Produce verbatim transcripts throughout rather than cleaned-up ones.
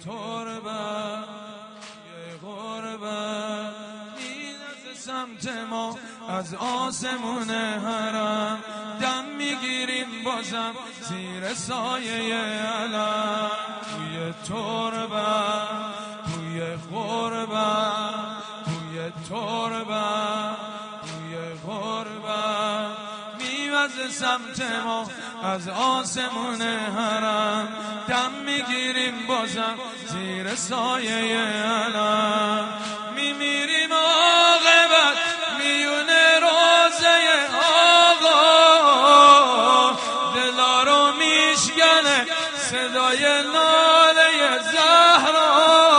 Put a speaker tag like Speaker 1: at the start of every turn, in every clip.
Speaker 1: تربت یه غربت می‌رسه سمت ما از آسمون حرم، دم میگیریم بازم زیر سایه علم. توی تربت توی غربت توی تربت توی غربت میوزه سمت ما از آسمون حرم، دم میگیریم بازم زیر سایه علم. میمیریم عاقبت میونه روزه آقا، دلا رو میشکنه صدای ناله زهرا.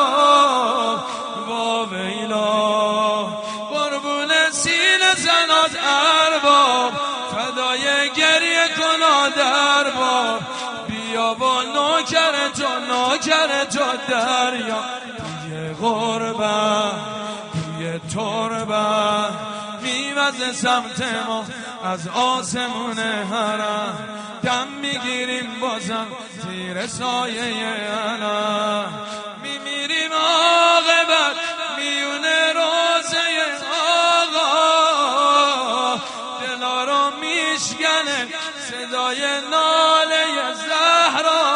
Speaker 1: وا ویلا قربون سینه زنات ارباب، فدای گریه کنا در باب. بیا با نوکر تو نوکر تو دریا. توی غربت توی تربت میوزه سمت ما از آسمون حرم، دم میگیریم بازم زیر سایه علم. میمیریم عاقبت میونه روزه آقا، دلا رو میشکنه صدای ناله زهرا.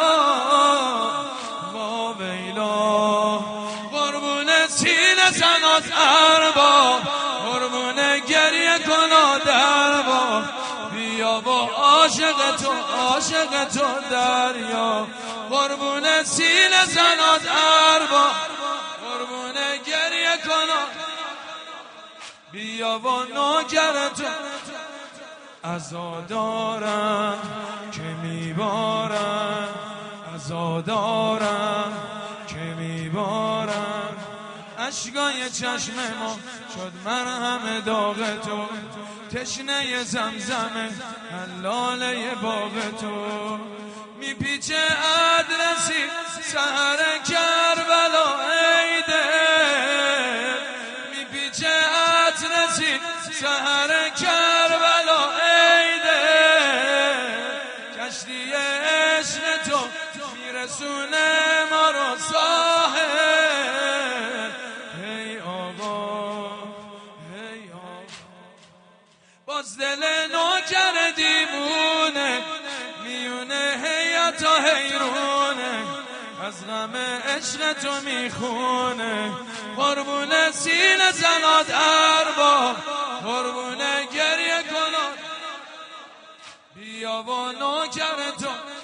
Speaker 1: وا ویلا قربون سینه زنات ارباب، قربون گریه کنا در باب. بیا با عاشق تو عاشق تو دریا. قربون سینه زنات ارباب، قربون گریه کنا. بیا با نوکر تو عزادارم که میبارم، عزادارم که میبارم. اشکای چشم ما شد مرهم داغ تو، تشنه زمزمه حلاله باغ تو. میپیچه ادرسی سحر کربلا ای دل، میپیچه ادرسی سحر کربلا ای دل. کشتی عشق تو میرسونه ما رو ساحل. هی آقا هی آقا باز دل نوکر دیوونه میونه هیاتا حیرونه، از غم عشق تو میخونه. قربون سینه زنات ارباب، قربون گریه کنات. بیا با نوکر تو